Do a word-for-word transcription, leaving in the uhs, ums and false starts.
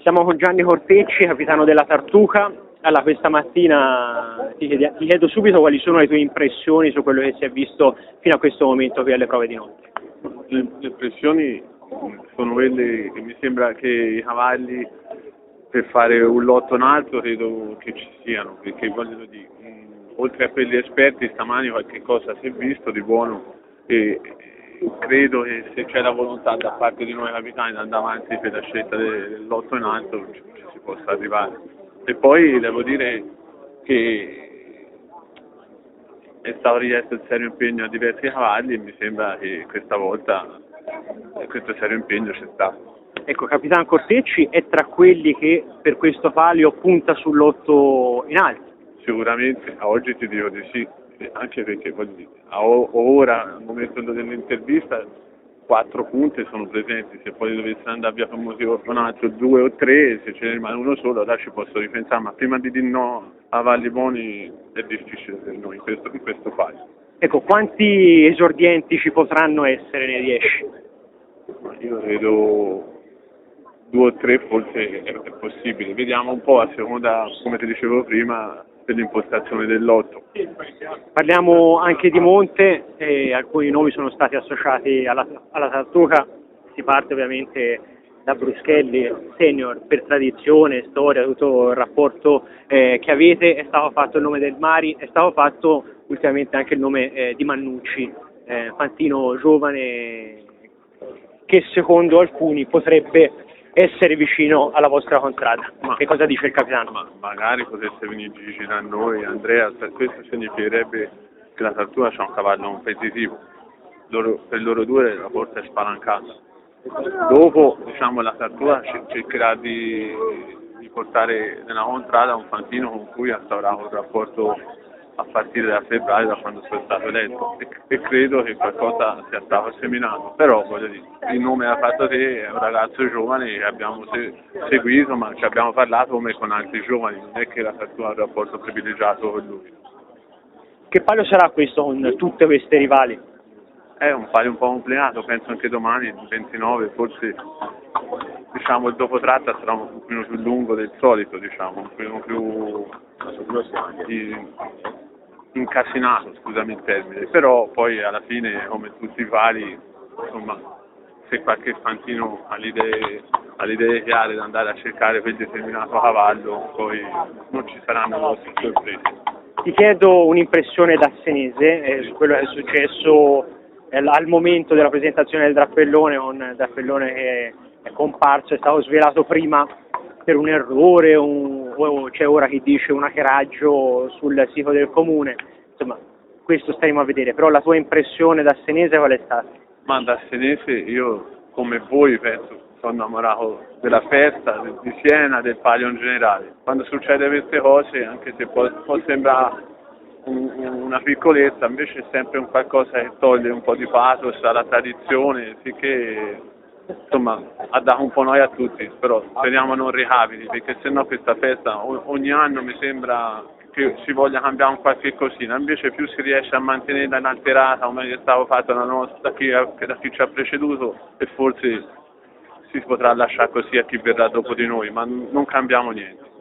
Siamo con Gianni Cortecci, capitano della Tartuca. Allora, questa mattina ti, chiedi, ti chiedo subito quali sono le tue impressioni su quello che si è visto fino a questo momento qui alle prove di notte. Le, le impressioni sono quelle che mi sembra che i cavalli per fare un lotto in alto credo che ci siano, perché voglio dire, mh, oltre a quelli esperti stamani qualche cosa si è visto di buono e credo che se c'è la volontà da parte di noi capitani di andare avanti per la scelta del, del lotto in alto ci, ci si possa arrivare. E poi devo dire che è stato richiesto il serio impegno a diversi cavalli e mi sembra che questa volta questo serio impegno c'è stato. Ecco, Capitan Cortecci è tra quelli che per questo palio punta sul lotto in alto. Sicuramente, a oggi ti dico di sì, anche perché voglio dire, a ora, al momento dell'intervista, quattro punte sono presenti, se poi dovesse andare via per un motivo o un altro, due o tre, se ce ne rimane uno solo, allora ci posso ripensare, ma prima di dire no a Valli Boni è difficile per noi in questo, in questo palio. Ecco, quanti esordienti ci potranno essere nei dieci? Io credo due o tre forse è, è possibile, vediamo un po' a seconda, come ti dicevo prima, dell'impostazione del lotto. Parliamo anche di Monte, eh, alcuni nomi sono stati associati alla, alla Tartuca, si parte ovviamente da Bruschelli senior, per tradizione, storia, tutto il rapporto eh, che avete, è stato fatto il nome del Mari, è stato fatto ultimamente anche il nome eh, di Mannucci, eh, fantino giovane che secondo alcuni potrebbe essere vicino alla vostra contrada. Ma che cosa dice il capitano? Ma magari potesse venire Gigi da noi, Andrea, questo significherebbe che la Tartuca c'ha un cavallo competitivo, loro, per loro due la porta è spalancata. Dopo diciamo la Tartuca cercherà di, di portare nella contrada un fantino con cui instaurare un rapporto a partire da febbraio, da quando sono stato eletto, e, e credo che qualcosa sia stato seminato, però voglio dire, il nome l'ha fatto te, è un ragazzo giovane che abbiamo se, seguito, ma ci abbiamo parlato come con altri giovani, non è che la Tartuca ha un rapporto privilegiato con lui. Che palio sarà questo con tutte queste rivali? È un palio un po' complicato, penso anche domani, il ventinove, forse diciamo il dopo tratta sarà un pochino più lungo del solito, diciamo, un pochino più incasinato, scusami il termine, però poi alla fine come tutti i vari, insomma, se qualche fantino ha le idee, ha le idee chiare di andare a cercare quel determinato cavallo, poi non ci saranno grosse sorprese. Ti chiedo un'impressione da senese eh, su quello che è successo eh, al momento della presentazione del drappellone, un drappellone che è comparso, è stato svelato prima per un errore, un, o c'è ora chi dice un hackeraggio sul sito del comune, insomma questo staremo a vedere, però la tua impressione da senese qual è stata? Ma da senese io come voi penso sono innamorato della festa, di Siena, del palio in generale. Quando succede queste cose, anche se può, può sembrare un, una piccolezza, invece è sempre un qualcosa che toglie un po' di pathos alla tradizione, finché insomma ha dato un po' noia a tutti, però speriamo non ricapiti, perché sennò questa festa ogni anno mi sembra che si voglia cambiare un qualche cosina, invece più si riesce a mantenerla inalterata come è stato fatto da, nostra, da, chi, da chi ci ha preceduto, e forse si potrà lasciare così a chi verrà dopo di noi, ma non cambiamo niente.